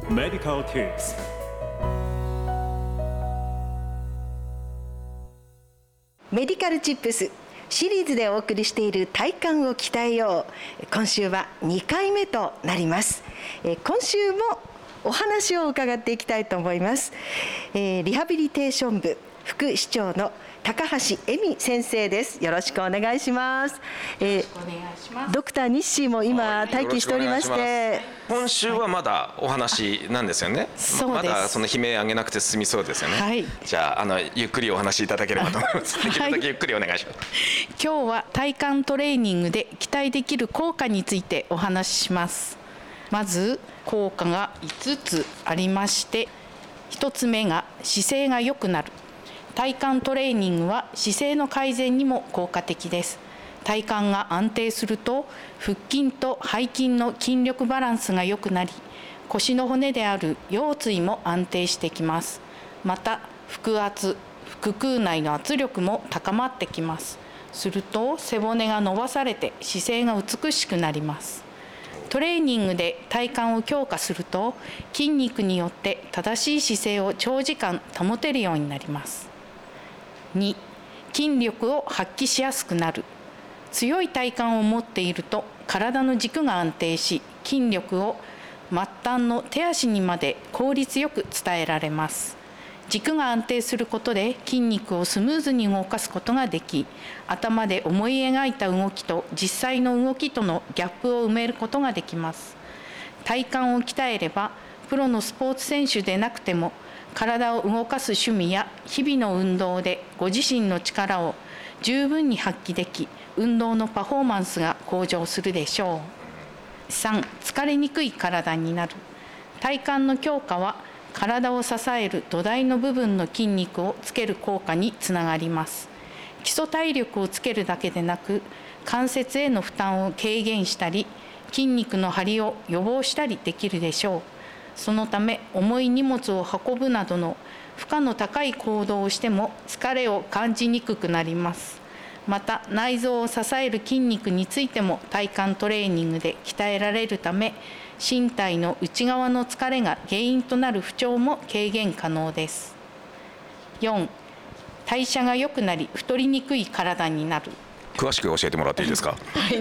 Medical Tips。 メディカルチップスシリーズでお送りしている体幹を鍛えよう、今週は2回目となります。今週もお話を伺っていきたいと思います。リハビリテーション部副市長の高橋恵美先生です。よろしくお願いします。ドクター日誌も今待機しておりまして、 今週はまだお話なんですよね。まだその悲鳴上げなくて済みそうですよね。 はい、 じゃあゆっくりお話しいただければと思います。できるだけゆっくりお願いします。 今日は体幹トレーニングで期待できる効果についてお話しします。まず効果が5つありまして、1つ目が姿勢が良くなる。体幹トレーニングは姿勢の改善にも効果的です。体幹が安定すると腹筋と背筋の筋力バランスが良くなり、腰の骨である腰椎も安定してきます。また腹圧、腹腔内の圧力も高まってきます。すると背骨が伸ばされて姿勢が美しくなります。トレーニングで体幹を強化すると筋肉によって正しい姿勢を長時間保てるようになります。2、筋力を発揮しやすくなる。強い体幹を持っていると体の軸が安定し、筋力を末端の手足にまで効率よく伝えられます。軸が安定することで筋肉をスムーズに動かすことができ、頭で思い描いた動きと実際の動きとのギャップを埋めることができます。体幹を鍛えればプロのスポーツ選手でなくても体を動かす趣味や日々の運動でご自身の力を十分に発揮でき、運動のパフォーマンスが向上するでしょう。3、疲れにくい体になる。体幹の強化は体を支える土台の部分の筋肉をつける効果につながります。基礎体力をつけるだけでなく、関節への負担を軽減したり、筋肉の張りを予防したりできるでしょう。そのため重い荷物を運ぶなどの負荷の高い行動をしても疲れを感じにくくなります。また内臓を支える筋肉についても体幹トレーニングで鍛えられるため、身体の内側の疲れが原因となる不調も軽減可能です。4、代謝が良くなり太りにくい体になる。 詳しく教えてもらっていいですか。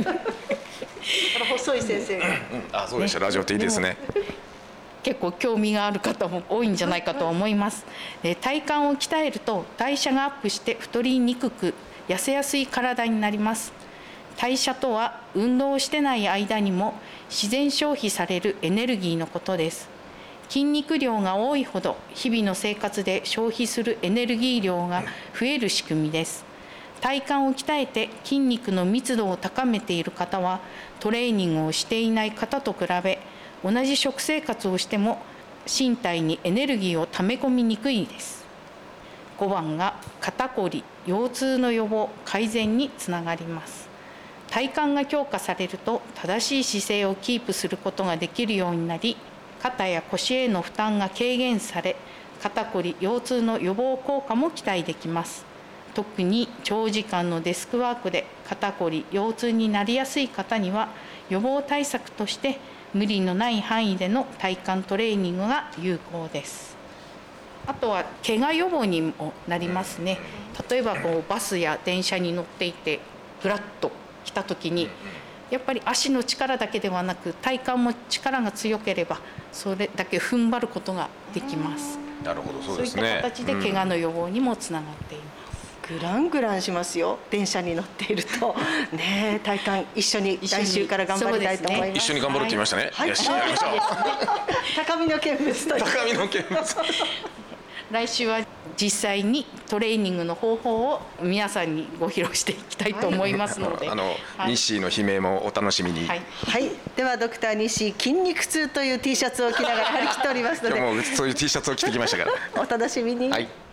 細い先生が、 そうでした、ラジオっていいですね。 結構興味がある方も多いんじゃないかと思います。体幹を鍛えると代謝がアップして太りにくく痩せやすい体になります。代謝とは運動をしてない間にも自然消費されるエネルギーのことです。筋肉量が多いほど日々の生活で消費するエネルギー量が増える仕組みです。体幹を鍛えて筋肉の密度を高めている方はトレーニングをしていない方と比べ、同じ食生活をしても身体にエネルギーを溜め込みにくいです。5番が肩こり、腰痛の予防改善につながります。体幹が強化されると正しい姿勢をキープすることができるようになり、肩や腰への負担が軽減され、肩こり、腰痛の予防効果も期待できます。特に長時間のデスクワークで肩こり、腰痛になりやすい方には予防対策として無理のない範囲での体幹トレーニングが有効です。あとは怪我予防にもなりますね。例えばバスや電車に乗っていてグラッと来た時に、やっぱり足の力だけではなく体幹も力が強ければそれだけ踏ん張ることができます。 なるほど、そうですね。 そういった形で怪我の予防にもつながっています。 グラングランしますよ、電車に乗っているとね。体幹一緒に来週から頑張りたいと思います。 一緒に頑張るって言いましたね。よし、やりましょう。 高みの見物と高みの見物。 来週は実際にトレーニングの方法を皆さんにご披露していきたいと思いますので、 日誌の悲鳴もお楽しみに。はい、 ではドクター日誌筋肉痛という T シャツを着ながら張り切っておりますので、 今日もそういう T シャツを着てきましたからお楽しみに。 はい。